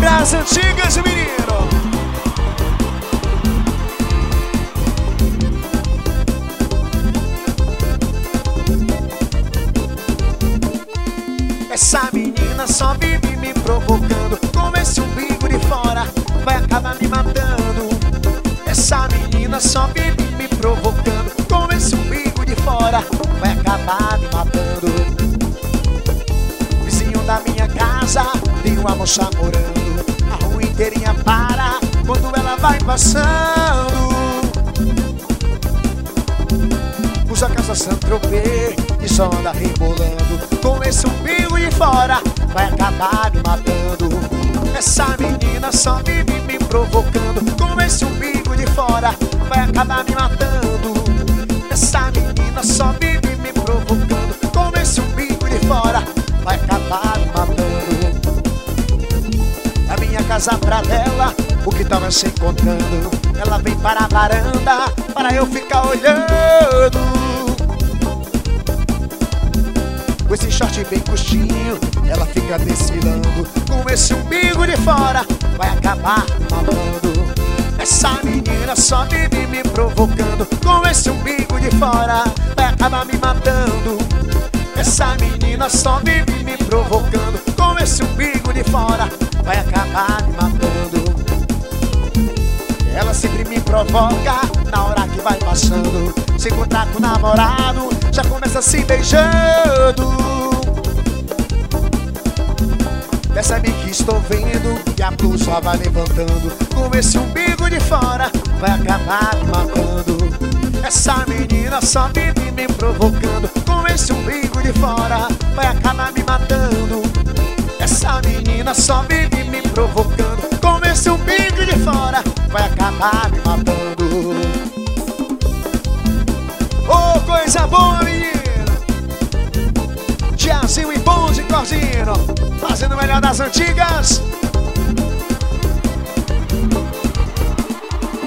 das antigas, menino. Essa menina só vive me provocando, com esse umbigo de fora vai acabar me matando. Essa menina só vive me provocando, com esse umbigo de fora vai acabar me matando. O vizinho da minha casa tem uma moça morando, a rua inteirinha para quando ela vai passando. Usa calça Saint-Tropez e só anda rebolando, com esse umbigo de fora vai acabar me matando. Essa menina só vive me provocando, com esse umbigo de fora vai acabar me matando. Essa menina só vive me provocando, com esse umbigo de fora vai acabar me matando. Da minha casa pra dela, o que tava se encontrando, ela vem para a varanda para eu ficar olhando. Com esse short bem curtinho, ela fica desfilando, com esse umbigo de fora vai acabar me matando. Essa menina só vive me provocando, com esse umbigo de fora vai acabar me matando. Essa menina só vive me provocando, com esse umbigo de fora vai acabar me matando. Ela sempre me provoca na hora que vai passando, se encontrar com o namorado já começa se beijando. Percebe que estou vendo e a blusa vai levantando, com esse umbigo de fora vai acabar me matando. Essa menina só vive me provocando, com esse umbigo de fora vai acabar me matando. Essa menina só vive me provocando, com esse umbigo de fora vai acabar me matando. Oh, coisa boa, menino! Tiazinho e Bom de Cordino, fazendo o melhor das antigas.